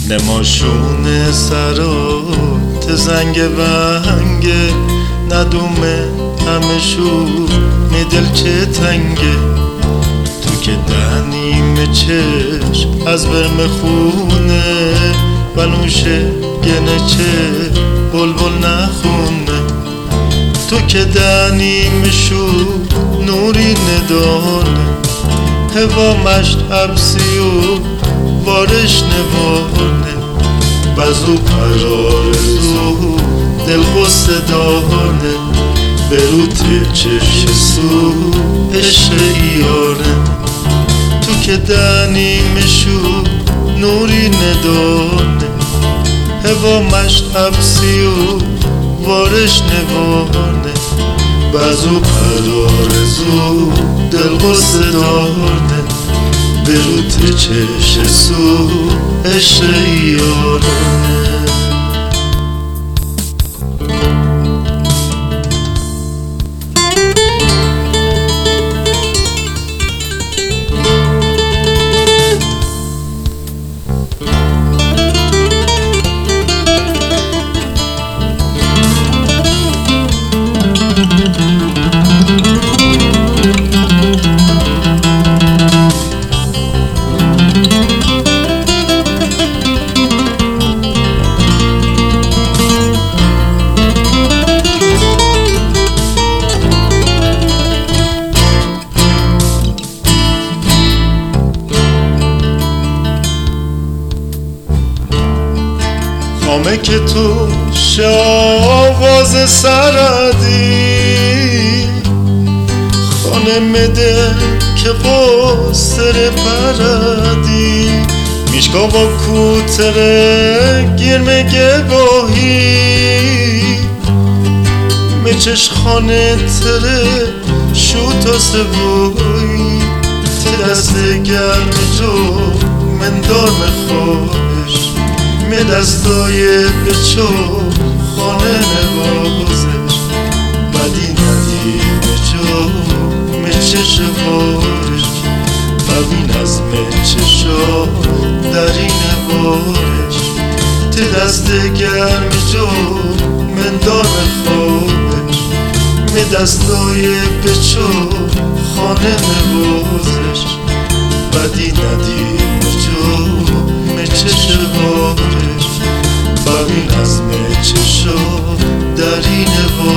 نماشونه سرات زنگ ونگه ندومه همه شو میدل چه تنگه تو که دهنیم چشم از برم خونه بنوشه گنه چه بلبل نخونه تو که دهنیم شو نوری ندانه هوا مشت حبسی و بارش نوانه بزو قرار زو دل غصه دانه بروت چشم سو عشق ایاره تو که دهنیم شو نوری ندانه هوا مشت حبسی و بارش نوانه بزو قرار زو دل غصه دانه بروت چشم سو عشق ایاره خامه که تو شاواز سردی خانه مده که قصر پردی میشکا با کوتره گرم گواهی میچش خانه تره شو تا سوی دست گرم جو من دار مخواهش می دستای بچو خانه نوازش بدی ندی بچو می چش بارش ببین از می چشا دری نوارش تی دست گرم جو من دار خوابش می دستای بچو خانه نوازش بدی ندی بچو می چش بارش ببین از می چشا دری نوارش